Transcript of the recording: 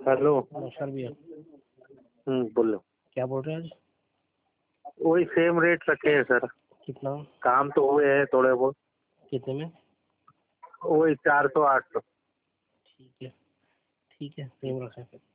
Hello. नमस्कार भैया। बोलो। क्या बोल रहे हैं आज? वही सेम रेट रखे हैं सर। कितना? काम तो हुए हैं थोड़े बहुत। कितने में? वही 400 800। ठीक है, ठीक है, सेम रखें फिर।